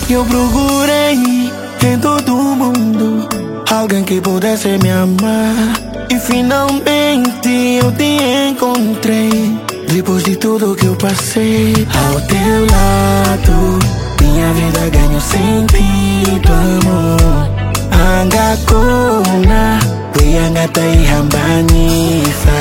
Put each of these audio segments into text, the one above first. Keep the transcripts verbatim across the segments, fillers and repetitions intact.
Eu procurei em todo o mundo alguém que pudesse me amar, e finalmente eu te encontrei. Depois de tudo que eu passei ao teu lado, minha vida ganhou sentido, amor. Angakona, Wiangata e Rambanisa.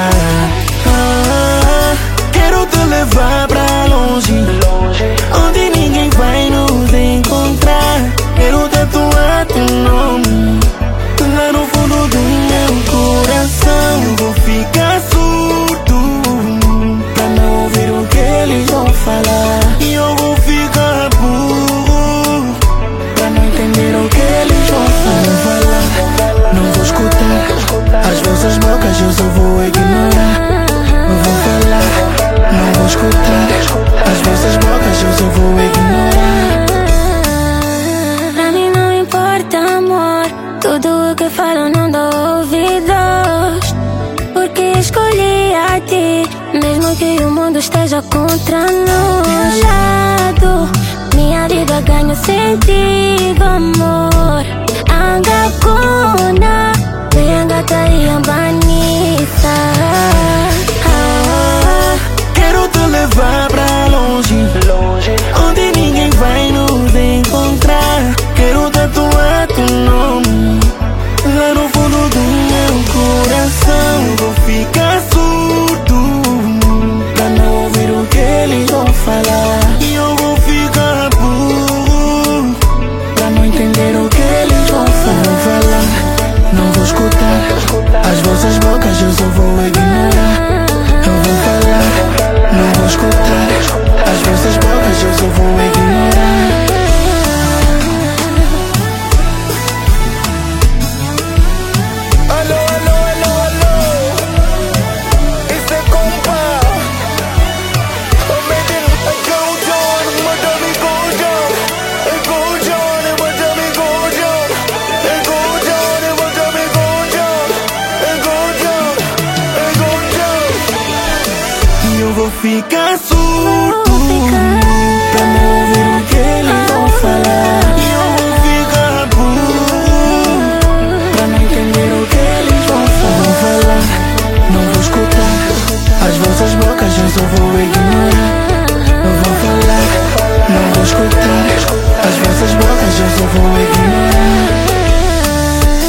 Ah, quero te levar pra longe, onde ninguém vai nos encontrar. Quero tatuar teu nome lá no fundo do meu coração. Eu vou ficar surdo pra não ouvir o que eles vão falar, e eu vou ficar burro pra não entender o que eles vão falar. Não vou escutar as vossas bocas, eu só vou ignorar. Não vou falar, não vou escutar as vossas bocas, eu só vou ignorar. Pra mim não importa, amor, tudo o que falam não dou ouvidos, porque escolhi a ti, mesmo que o mundo esteja contra nós. Lado, minha vida ganha sentido, amor. Angakona, Wiangata e Rambanisa. Ah, quero te levar pra longe, onde ninguém vai nos encontrar. Quero tatuar teu nome lá no fundo do meu coração. Eu vou ficar surdo pra não ouvir o que eles vão falar, e eu vou ficar burro pra não entender o que eles vão falar. Não vou escutar as vossas bocas, eu só vou ignorar. Eu vou falar, não vou escutar as vossas bocas, eu só vou ignorar. Alô, alô, alô, alô, isso é compa. I'm making a go John, madame go John, a go John, madame go John, a go John, madame go John, a go John, a go John. E eu vou ficar surdo pra não ouvir o que eles vão falar, e eu vou ficar burro pra não entender o que eles vão falar. Não vou escutar as vossas bocas, eu só vou ignorar. Eu vou falar, não vou escutar as vossas bocas, eu só vou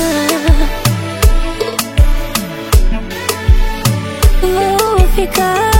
ignorar. Vou ficar